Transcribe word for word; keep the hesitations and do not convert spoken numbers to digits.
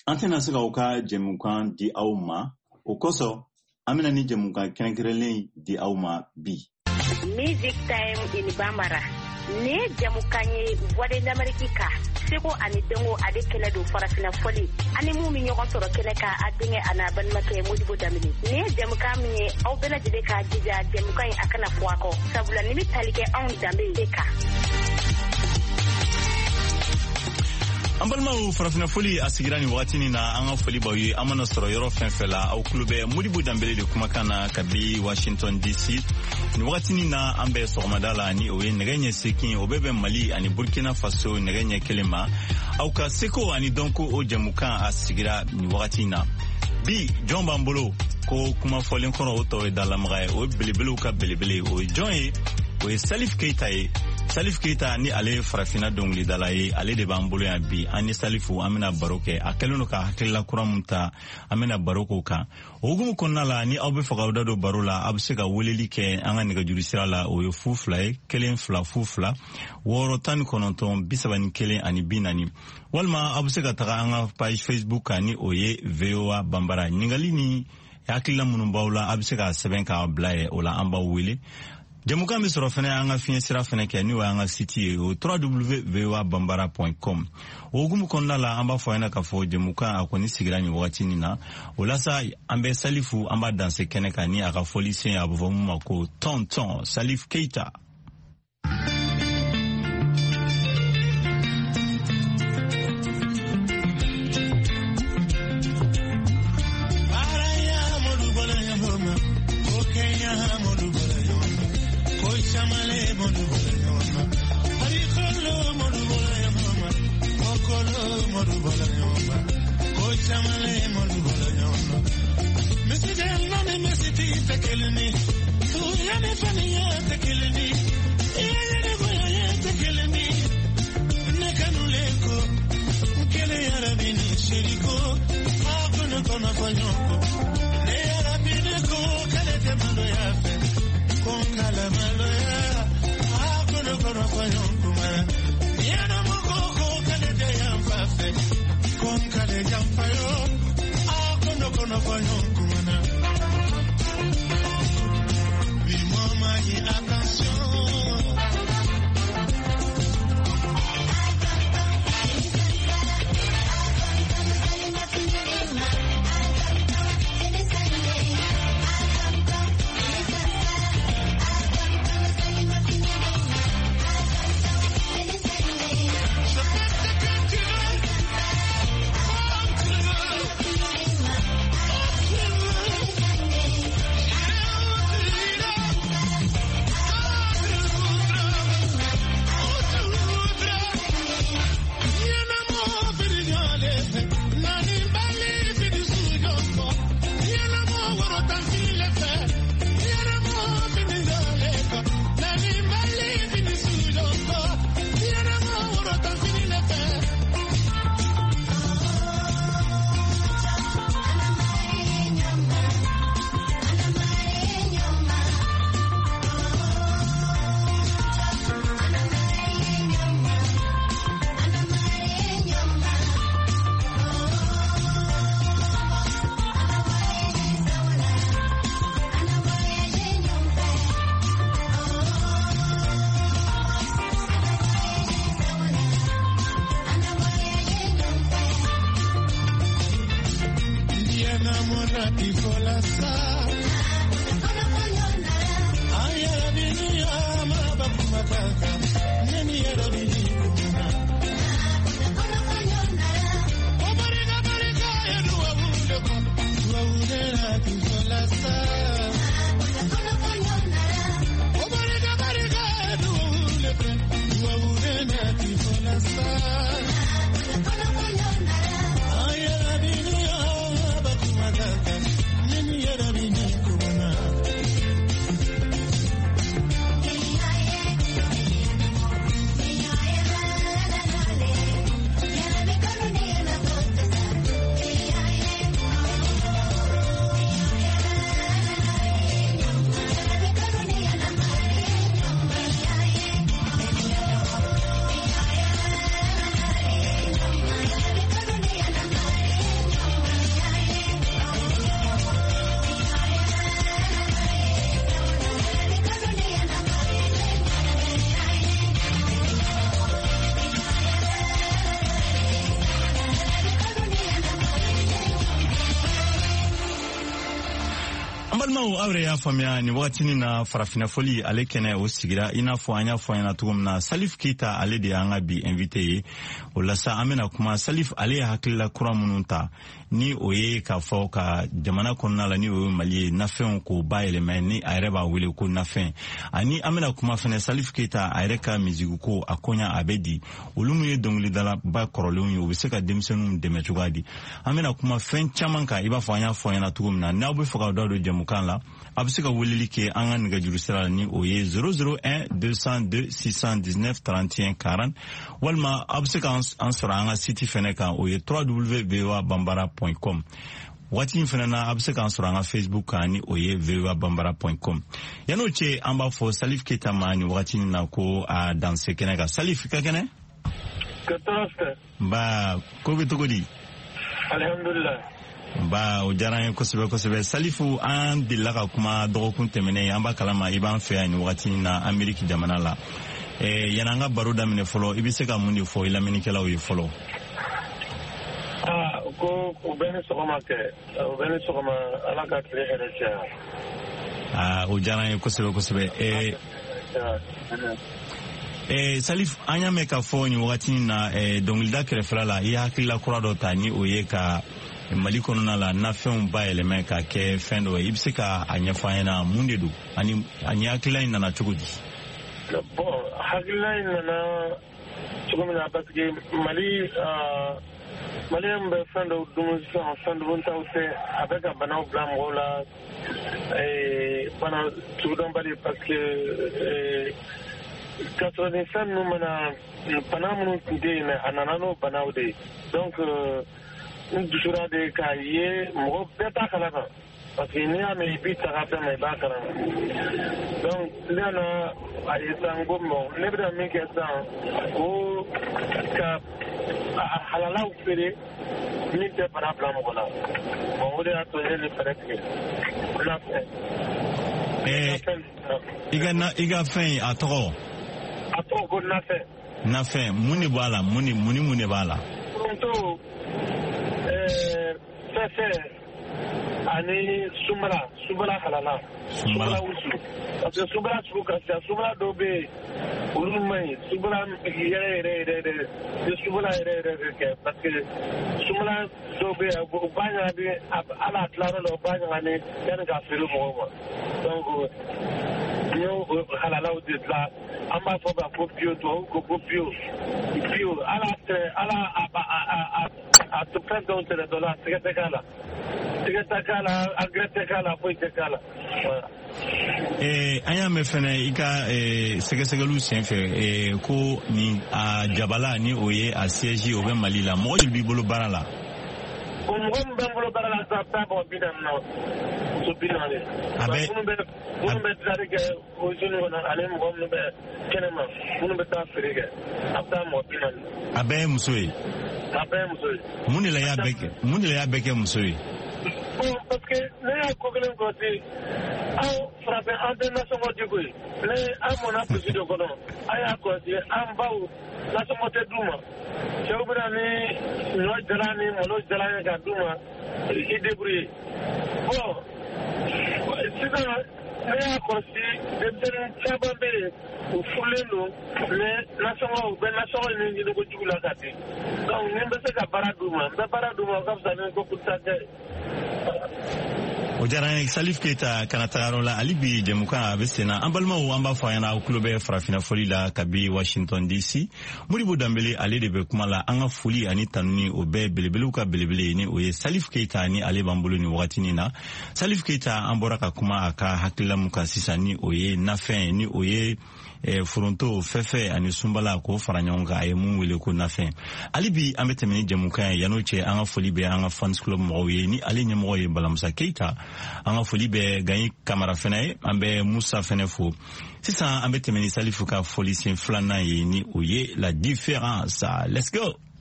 an tɛna se ka u ka jɛmukan di aw ma o kosɔn an bɛna ni jɛmukan kɛrɛnkɛrɛnlen di aw ma bi. Music Time in Bambara ne jɛmukan ye Voix de l'Amérique ka seko ani dengo ale kɛlɛ don farafina fɔli ani mun min ɲɔgɔn sɔrɔ kɛnɛ ka a denkɛ a n'a balimakɛ Modibo Damini ne jɛmukan min ye aw bɛɛ lajɛlen ka jija jɛmukan in a kana fɔ a kɔ sabula ni bɛ tali kɛ anw danbe de kan. An balimaw farafina foli a sigira ni wagati ni na an ka foli baw ye an mana sɔrɔ yɔrɔ fɛn fɛn la aw kulo bɛ Modibo Dambele de kumakan na kabi Washington D C ni wagati ni na an bɛ sɔgɔmada la ni o ye nɛgɛ ɲɛ seegin o bɛ bɛn Mali ani Burkina Faso nɛgɛ ɲɛ kelen ma aw ka seko ani dɔnko o jɛmukan a sigira ni wagati na bi jɔn b'an bolo ko kuma fɔlen kɔrɔ o tɔ ye dalamaga ye o ye belebelew ka belebele o ye jɔn ye o ye Salif Keita ye. Salif Keita ni ale farafina dɔnkilidala ye ale de b'an bolo yan bi an ni Salifu an bɛna baro kɛ a kɛlen don ka hakilila kura mun ta an bɛna baro k'o kan o hukumu kɔnɔna la ni aw bɛ fɛ k'aw da don baro la aw bɛ se ka weleli kɛ an ka nɛgɛjuru sira la o ye fu fila ye kelen fila fu fila wɔɔrɔ tan ni kɔnɔntɔn bi saba ni kelen ani bi naani walima aw bɛ se ka taga an ka page Facebook kan ni o ye V O A Bambara ɲininkali ni hakilila minnu b'aw la aw bɛ se ka sɛbɛn k'a bila ye o la an b'aw wele. Jɛmukan bɛ sɔrɔ fɛnɛ an ka fiɲɛ sira fɛnɛ kɛ n'o y'an ka site ye o w w w point v o a bambara point com o hukumu kɔnɔna la an b'a fɔ ɲɛna k'a fɔ jɛmukan a kɔni sigira nin wagati nin na o la sa an bɛ Salifu an b'a danse kɛnɛ kan ni a ka fɔli sen a bɛ fɔ mun ma ko tonton Salif Keita. Ambalmaw awre ya famia ni watini na farafina foli ale kene o sigira ina fo anya fo ina tugumna Salif Keita ale de anga bi invité o la sa amena kuma Salif ale hakilla kura mununta ni oye ka fo ka jamana konna la ni o mali na fen ko bayele men ni areba wele ko na fen ani amena kuma fene Salif Keita areka mizigu ko akonya abedi olumu ye dongli dala ba korolun yo be se ka demsenum de metugadi amena kuma fen chamanka iba fo anya fo ina tugumna na obe fo ka do Mukala absika wulili ke anga nga jurusala ni oye zéro zéro un deux cent deux six cent dix-neuf trente et un quarante walma absika ansora anga site feneka oye w w w point v o a bambara point com wati fenana absika ansora anga Facebook ani oye v o a bambara point com yano che amba fo Salif Keita mani wati na ko a danse kenega Salif ka kene katasta ba ko be togodi alhamdulillah ba o jaran kosebe kosebe Salifu an dilaka kuma dogokun temene yamba kalama iban fe ani wati na Ameriki jamana la eh yananga baro da mine folo ibise ka mundi fo ila minikela o folo ah ko ko bene sokoma ke o bene sokoma ala ka tle herecha ah o jaran kosebe kosebe eh Eh, Salif anya me ka fo ni wati na eh, dongilda krefla la ya hakila kurado tani oye ka mali konona la na fen ba element ka ke fen do ibsika anya fayena mundedu ani anya hakila ina na chugudi bon hakila ina na chugumi na parce que mali euh mali mbe fen do dumu sa fen do bonta ose avec un banau blanc wala eh bana chugudon bali parce que eh quatre-vingt-cinq nous mana panamunu tude na ananano banaude donc nous toujours des cahiers mo beta kala parce que ni ame bita kata me bakara donc lana ayisango mo lebra mi kesa o ka halala ufere ni te para plan mo la mo de ato ni presque la eh iga na iga fin atoro atoro ko na fe na fin muni bala muni muni muni bala pronto eh fefe ani sumala sumala halala sumala usu parce que sumala suka sa sumala dobe ulumai sumala yere yere yere de sumala yere yere ke parce que sumala dobe banya de ala claro lo banya ne yan ga firu mo donc yo halala de la amba fo ba ko bio to ko ko bio bio ala ala a a to prendre donc le dollar c'est que kala c'est que kala agrete kala foi que kala eh anya me fene ika eh sege sege lu senfe eh ko ni a jabala ni oye a siège o be malila mo bi bolo barala o mo be bolo barala sa ta bo bidam no so binale abe mo be mo be tare ke o jinu na ale mo mo be kenema mo be ta frige apta mo binale abe musoyi abe musoyi muni la ya beke muni la ya beke musoyi bon parce que ne ya ko gelen ko ti aw frappe international du coup le amona président ko non aya ko ti am baw la so mote duma je obra ni no jalani mo no jalani ga duma i débrouiller bon c'est ça ne ya ko ti de ben chabambe o fulelo le national ben national ni ni ko jugula kati donc ni be se ka baraduma be baraduma ka sa ni ko kutake o jarane Salif Keita kanataro la alibi jemuka abesena ambalma o amba fayana o clube farafina foli la kabi Washington D C Modibo Dambélé ale de be kuma la anga foli ani tanni o be belebelu ka belebele ni o ye Salif Keita ni ale bambolo ni wakati ni na Salif Keita ambora ka kuma aka hakila muka sisani o ye nafen ni o ye e fronto fefe ani sumbala ko faranyonga ay mun wele ko nafen alibi ametemeni jemuka yanoche anga foli be anga fans club mo ye ni ale nyamo ye Balamusa Keita anga foli be ganyi kamara fene ambe Musa fene fo sisan ambe temeni Salifu ka foli sin flana ye ni oye la différence let's go.